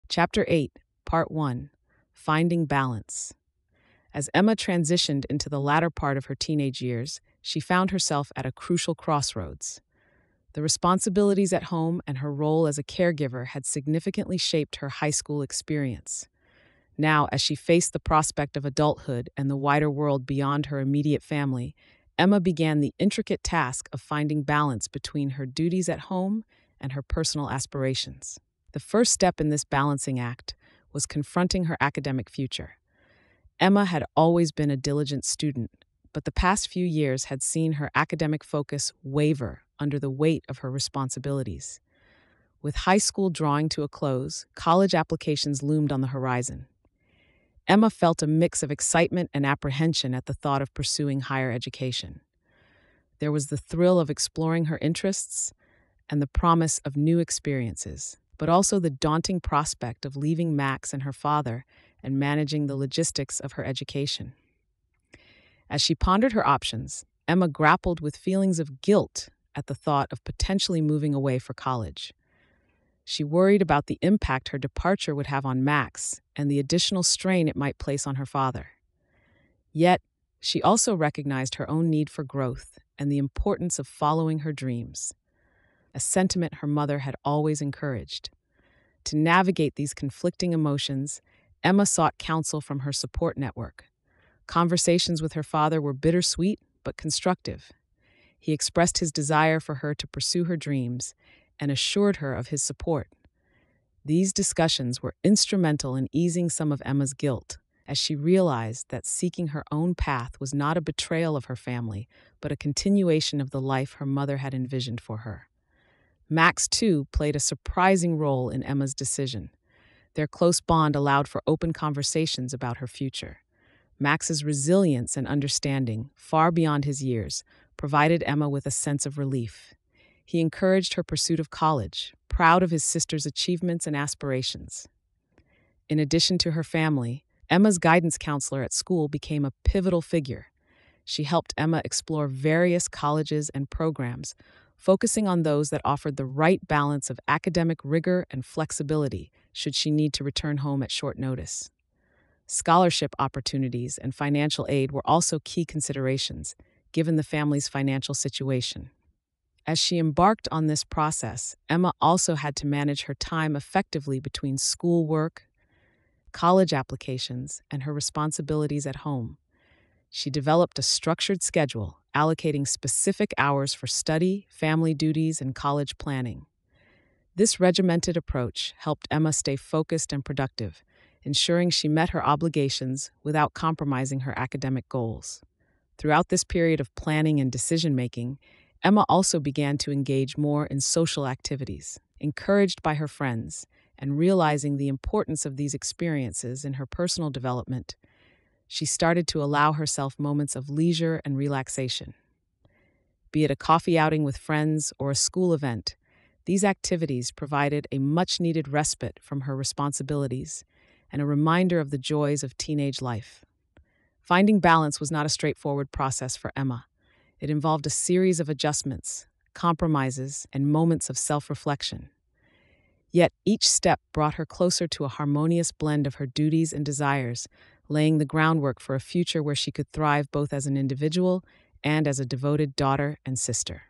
Chapter 8, Part 1, Finding Balance. As Emma transitioned into the latter part of her teenage years, she found herself at a crucial crossroads. The responsibilities at home and her role as a caregiver had significantly shaped her high school experience. Now, as she faced the prospect of adulthood and the wider world beyond her immediate family, Emma began the intricate task of finding balance between her duties at home and her personal aspirations. The first step in this balancing act was confronting her academic future. Emma had always been a diligent student, but the past few years had seen her academic focus waver under the weight of her responsibilities. With high school drawing to a close, college applications loomed on the horizon. Emma felt a mix of excitement and apprehension at the thought of pursuing higher education. There was the thrill of exploring her interests and the promise of new experiences, but also the daunting prospect of leaving Max and her father and managing the logistics of her education. As she pondered her options, Emma grappled with feelings of guilt at the thought of potentially moving away for college. She worried about the impact her departure would have on Max and the additional strain it might place on her father. Yet, she also recognized her own need for growth and the importance of following her dreams, a sentiment her mother had always encouraged. To navigate these conflicting emotions, Emma sought counsel from her support network. Conversations with her father were bittersweet but constructive. He expressed his desire for her to pursue her dreams and assured her of his support. These discussions were instrumental in easing some of Emma's guilt, as she realized that seeking her own path was not a betrayal of her family, but a continuation of the life her mother had envisioned for her. Max, too, played a surprising role in Emma's decision. Their close bond allowed for open conversations about her future. Max's resilience and understanding, far beyond his years, provided Emma with a sense of relief. He encouraged her pursuit of college, proud of his sister's achievements and aspirations. In addition to her family, Emma's guidance counselor at school became a pivotal figure. She helped Emma explore various colleges and programs, focusing on those that offered the right balance of academic rigor and flexibility should she need to return home at short notice. Scholarship opportunities and financial aid were also key considerations, given the family's financial situation. As she embarked on this process, Emma also had to manage her time effectively between schoolwork, college applications, and her responsibilities at home. She developed a structured schedule, allocating specific hours for study, family duties, and college planning. This regimented approach helped Emma stay focused and productive, ensuring she met her obligations without compromising her academic goals. Throughout this period of planning and decision-making, Emma also began to engage more in social activities, encouraged by her friends, and realizing the importance of these experiences in her personal development. She started to allow herself moments of leisure and relaxation. Be it a coffee outing with friends or a school event, these activities provided a much-needed respite from her responsibilities and a reminder of the joys of teenage life. Finding balance was not a straightforward process for Emma. It involved a series of adjustments, compromises, and moments of self-reflection. Yet each step brought her closer to a harmonious blend of her duties and desires, laying the groundwork for a future where she could thrive both as an individual and as a devoted daughter and sister.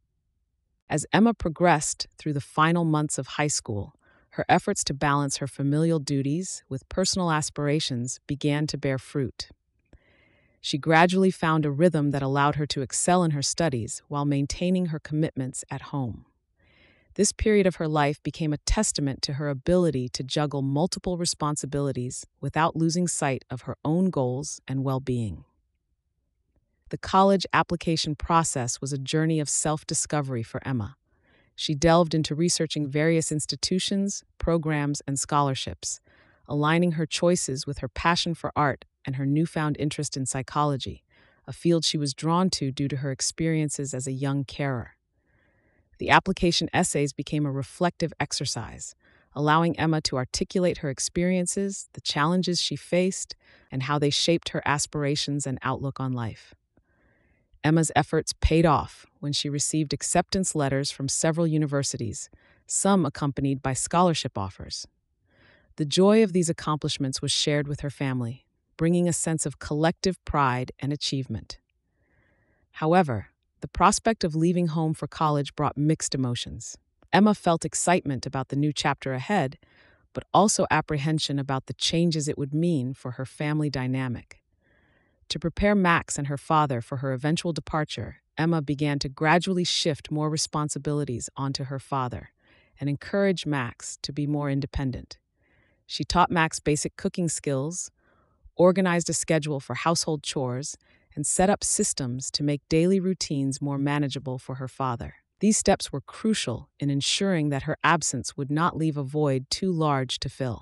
As Emma progressed through the final months of high school, her efforts to balance her familial duties with personal aspirations began to bear fruit. She gradually found a rhythm that allowed her to excel in her studies while maintaining her commitments at home. This period of her life became a testament to her ability to juggle multiple responsibilities without losing sight of her own goals and well-being. The college application process was a journey of self-discovery for Emma. She delved into researching various institutions, programs, and scholarships, aligning her choices with her passion for art and her newfound interest in psychology, a field she was drawn to due to her experiences as a young carer. The application essays became a reflective exercise, allowing Emma to articulate her experiences, the challenges she faced, and how they shaped her aspirations and outlook on life. Emma's efforts paid off when she received acceptance letters from several universities, some accompanied by scholarship offers. The joy of these accomplishments was shared with her family, bringing a sense of collective pride and achievement. However, the prospect of leaving home for college brought mixed emotions. Emma felt excitement about the new chapter ahead, but also apprehension about the changes it would mean for her family dynamic. To prepare Max and her father for her eventual departure, Emma began to gradually shift more responsibilities onto her father and encourage Max to be more independent. She taught Max basic cooking skills, organized a schedule for household chores, and set up systems to make daily routines more manageable for her father. These steps were crucial in ensuring that her absence would not leave a void too large to fill.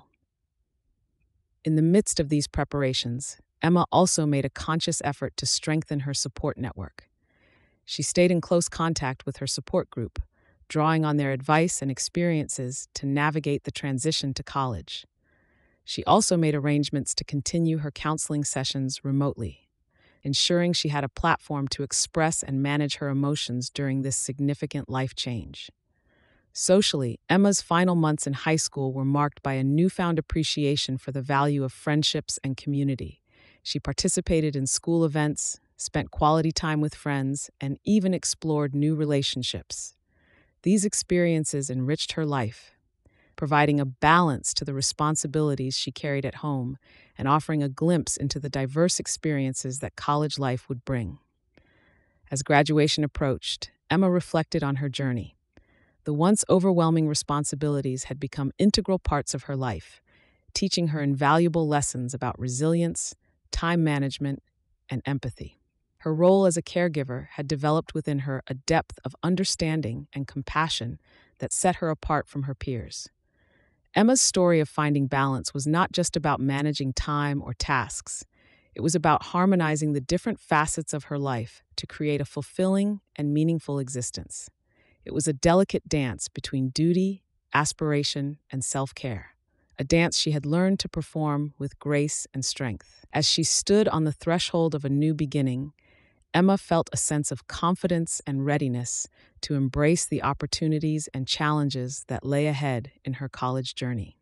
In the midst of these preparations, Emma also made a conscious effort to strengthen her support network. She stayed in close contact with her support group, drawing on their advice and experiences to navigate the transition to college. She also made arrangements to continue her counseling sessions remotely, ensuring she had a platform to express and manage her emotions during this significant life change. Socially, Emma's final months in high school were marked by a newfound appreciation for the value of friendships and community. She participated in school events, spent quality time with friends, and even explored new relationships. These experiences enriched her life, providing a balance to the responsibilities she carried at home and offering a glimpse into the diverse experiences that college life would bring. As graduation approached, Emma reflected on her journey. The once overwhelming responsibilities had become integral parts of her life, teaching her invaluable lessons about resilience, time management, and empathy. Her role as a caregiver had developed within her a depth of understanding and compassion that set her apart from her peers. Emma's story of finding balance was not just about managing time or tasks. It was about harmonizing the different facets of her life to create a fulfilling and meaningful existence. It was a delicate dance between duty, aspiration, and self-care, a dance she had learned to perform with grace and strength. As she stood on the threshold of a new beginning, Emma felt a sense of confidence and readiness to embrace the opportunities and challenges that lay ahead in her college journey.